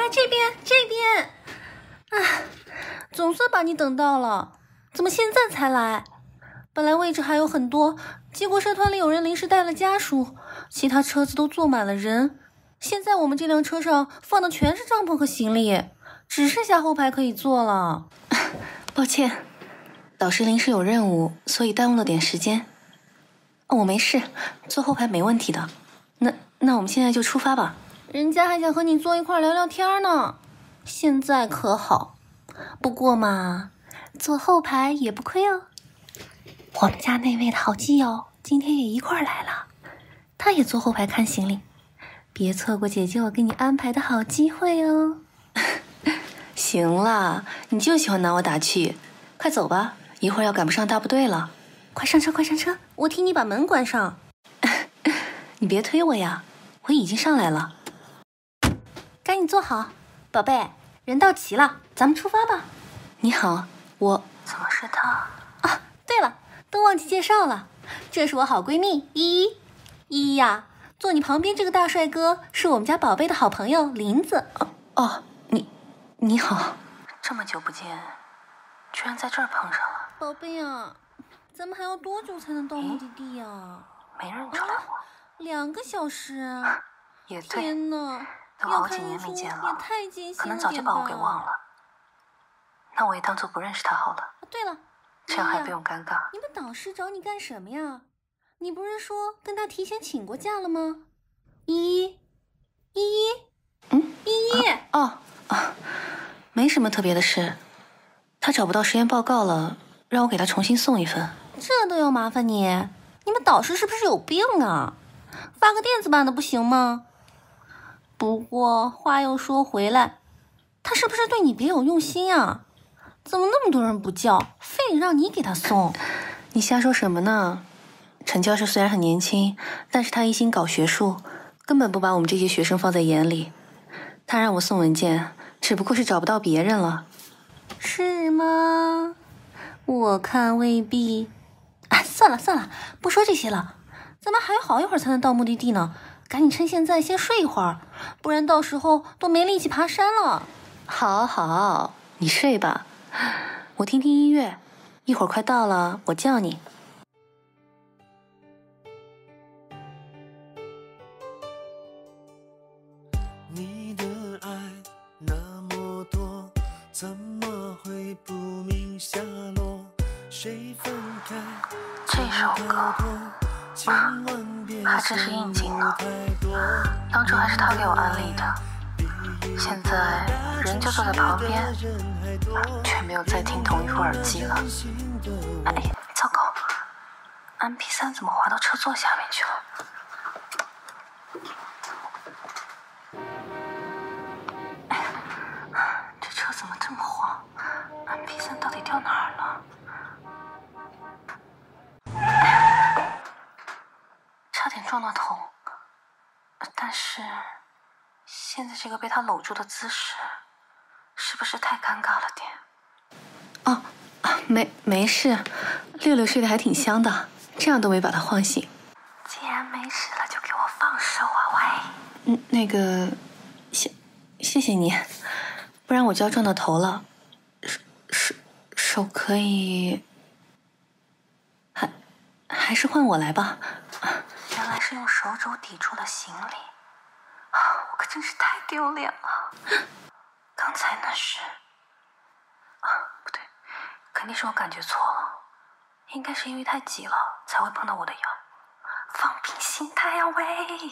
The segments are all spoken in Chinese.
这边！啊，总算把你等到了，怎么现在才来？本来位置还有很多，结果社团里有人临时带了家属，其他车子都坐满了人。现在我们这辆车上放的全是帐篷和行李，只剩下后排可以坐了。抱歉，导师临时有任务，所以耽误了点时间。我没事，坐后排没问题的。那我们现在就出发吧。人家还想和你坐一块聊聊天呢，现在可好？不过嘛，坐后排也不亏哦。我们家那位的好基友今天也一块来了，他也坐后排看行李，别错过姐姐我给你安排的好机会哦。行了，你就喜欢拿我打趣，快走吧，一会儿要赶不上大部队了。快上车，快上车！我替你把门关上。你别推我呀，我已经上来了。赶紧坐好，宝贝，人到齐了，咱们出发吧。你好，我怎么是他啊？对了，都忘记介绍了，这是我好闺蜜依依。依依呀，坐你旁边这个大帅哥是我们家宝贝的好朋友林子。哦，你好，这么久不见，居然在这儿碰上了。宝贝啊，咱们还要多久才能到目的地呀？没认出来我。2个小时啊！也对，天哪，都好几年没见了，也太艰辛了，可能早就把我给忘了。那我也当做不认识他好了。对了，这样还不用尴尬。你们导师找你干什么呀？你不是说跟他提前请过假了吗？依依，没什么特别的事，他找不到实验报告了，让我给他重新送一份。这都要麻烦你？你们导师是不是有病啊？发个电子版的不行吗？不过话又说回来，他是不是对你别有用心啊？怎么那么多人不叫，非得让你给他送？你瞎说什么呢？陈教授虽然很年轻，但是他一心搞学术，根本不把我们这些学生放在眼里。他让我送文件，只不过是找不到别人了。是吗？我看未必。算了，不说这些了，咱们还有好一会儿才能到目的地呢，赶紧趁现在先睡一会儿，不然到时候都没力气爬山了。好，你睡吧，我听听音乐，一会儿快到了，我叫你。 你的爱那么多，怎么会不明下落？谁分开？ 这首歌还真是应景呢，当初还是他给我安利的，现在人就坐在旁边，却没有再听同一副耳机了。糟糕， MP3 怎么滑到车座下面去了？这车怎么这么晃？ MP3 到底掉哪儿了？差点撞到头，但是现在这个被他搂住的姿势，是不是太尴尬了点？没事，六六睡得还挺香的，这样都没把他晃醒。既然没事了，就给我放手啊！喂，那个，谢谢你，不然我就要撞到头了。手可以，还是换我来吧。原来是用手肘抵住了行李，我可真是太丢脸了。刚才那是，不对，肯定是我感觉错了，应该是因为太急了才会碰到我的腰。放平心态呀，喂！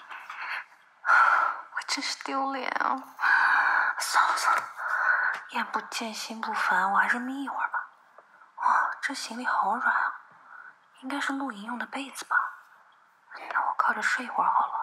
我真是丢脸啊！算了，眼不见心不烦，我还是眯一会儿吧。这行李好软啊，应该是露营用的被子吧？那我靠着睡一会儿好了。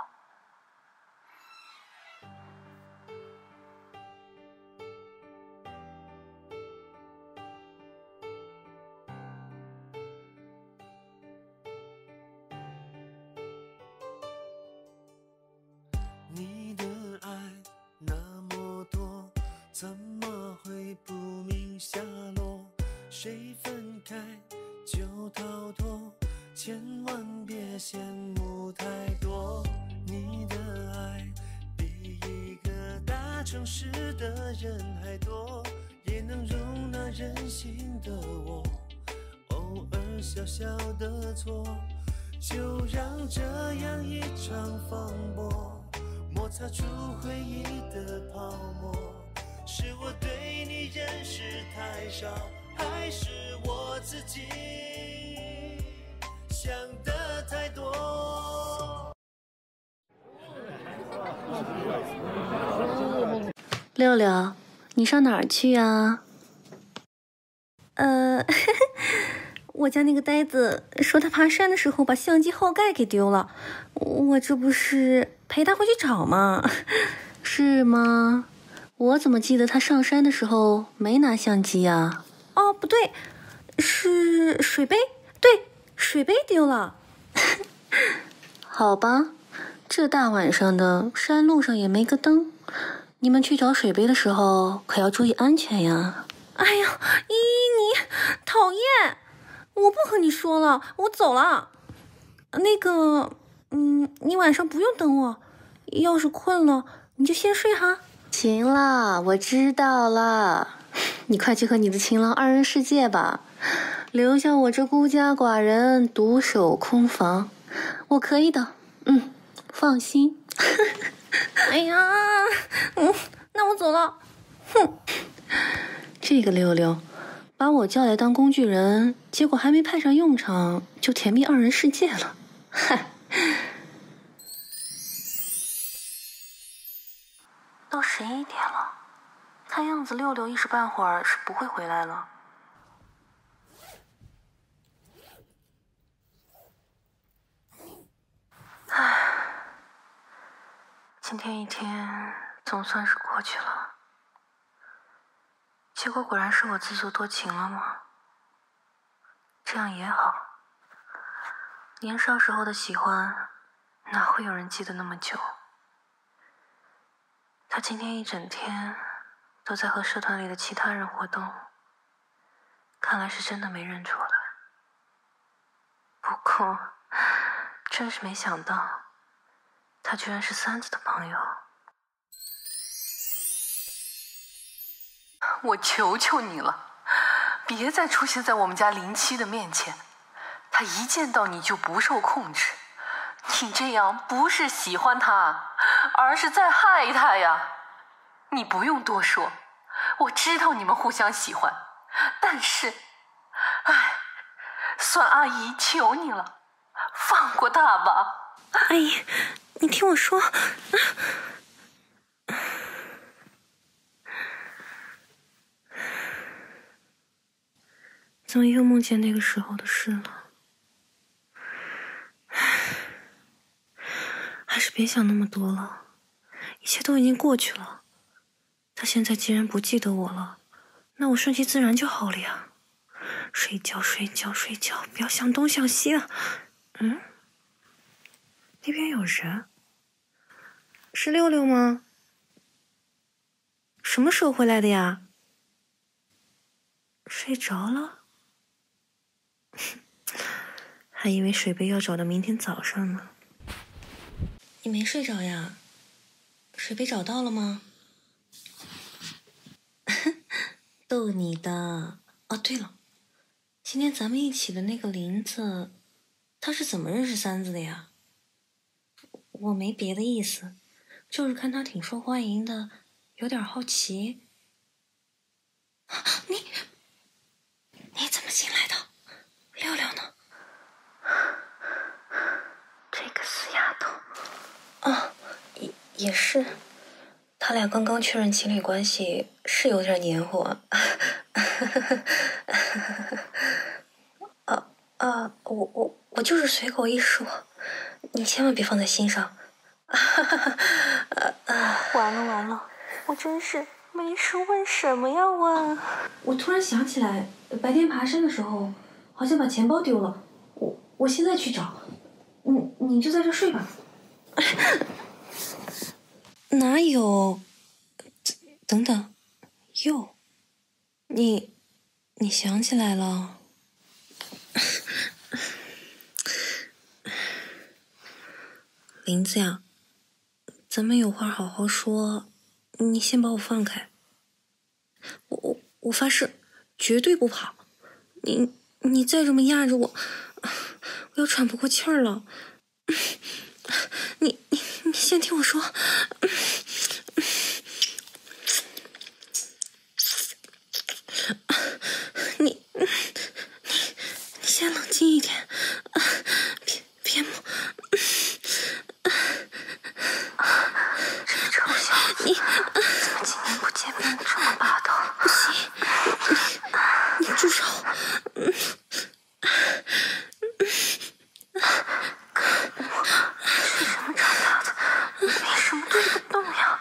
你的爱那么多，怎么会不明下落？谁分开就逃脱，千万别羡慕太多。你的爱比一个大城市的人还多，也能容纳任性的我。偶尔小小的错，就让这样一场风波摩擦出回忆的泡沫。是我对你认识太少，还是我自己想的太多？ 六六，你上哪儿去呀？我家那个呆子说他爬山的时候把相机后盖给丢了，我这不是陪他回去找吗？是吗？我怎么记得他上山的时候没拿相机呀？哦，不对，是水杯，对，水杯丢了。好吧，这大晚上的，山路上也没个灯，你们去找水杯的时候可要注意安全呀。哎呀，依依你讨厌，我不和你说了，我走了。那个，你晚上不用等我，要是困了你就先睡哈。行了，我知道了，你快去和你的情郎二人世界吧，留下我这孤家寡人独守空房，我可以的，放心。哎呀，那我走了。哼，这个六六把我叫来当工具人，结果还没派上用场就甜蜜二人世界了。嗨，都11点了，看样子六六一时半会儿是不会回来了。唉，今天一天总算是过去了。结果果然是我自作多情了吗？这样也好，年少时候的喜欢哪会有人记得那么久？他今天一整天都在和社团里的其他人活动，看来是真的没认出来。不过真是没想到，他居然是三子的朋友。 我求求你了，别再出现在我们家林七的面前，他一见到你就不受控制，你这样不是喜欢他，而是在害他呀。你不用多说，我知道你们互相喜欢，但是，算阿姨求你了，放过他吧。 阿姨，你听我说。怎么又梦见那个时候的事了？还是别想那么多了，一切都已经过去了。他现在既然不记得我了，那我顺其自然就好了呀。睡觉，睡觉，睡觉，不要想东想西了。那边有人，是六六吗？什么时候回来的呀？睡着了？还以为水杯要找到明天早上呢。你没睡着呀？水杯找到了吗？逗你的。哦，对了，今天咱们一起的那个林子，他是怎么认识三子的呀？我没别的意思，就是看他挺受欢迎的，有点好奇。你怎么进来的？六六呢？这个死丫头。啊，也是，他俩刚刚确认情侣关系，是有点黏糊啊。我就是随口一说，你千万别放在心上。完了，我真是没事问什么呀问。我突然想起来，白天爬山的时候好像把钱包丢了，我现在去找。你就在这睡吧。哪有？等等，你想起来了？林子呀，咱们有话好好说， 你先把我放开。我发誓，绝对不跑。你再这么压着我，我要喘不过气儿了。你先听我说。你先冷静一点，别摸。 这个臭小子，你怎么今年不见面这么霸道？ 不行，你住手！ 是什么长大的？为什么推不动呀？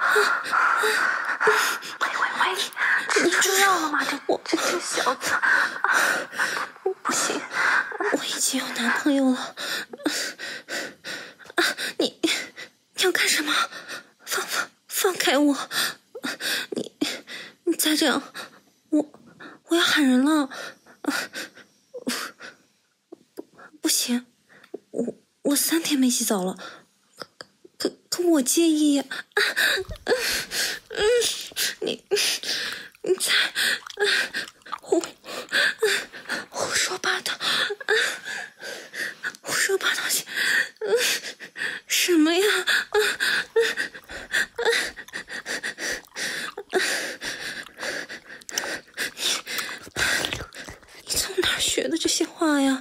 喂，吃错药了吗？这小子，不行， 我已经有男朋友了。你要干什么？放开我！你再这样，我要喊人了。不行，我3天没洗澡了，可我介意呀。你在胡说八道，胡说八道些什么呀？你从哪儿学的这些话呀？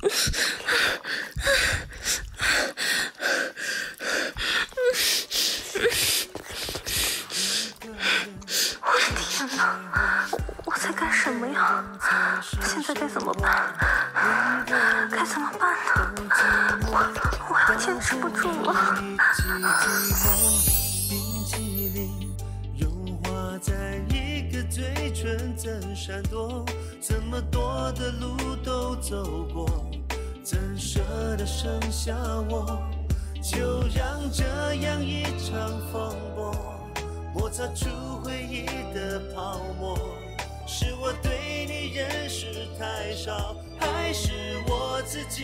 我的天哪！我在干什么呀？现在该怎么办？该怎么办呢？我要坚持不住了。 冰淇淋融化在一个嘴唇，怎闪躲？这么多的路都走过，怎舍得剩下我？就让这样一场风波摩擦出回忆的泡沫。是我对你认识太少，还是我自己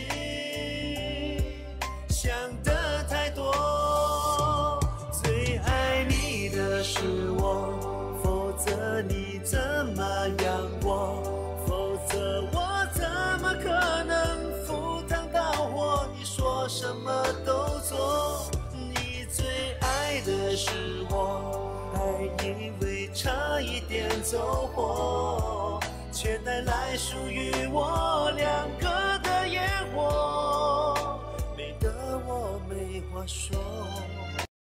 想的太多？最爱你的是我，否则你怎么养我？否则我怎么可能赴汤蹈火？你说什么都做，你最爱的是我，还以为差一点走火，却带来属于我两个的烟火，美得我没话说。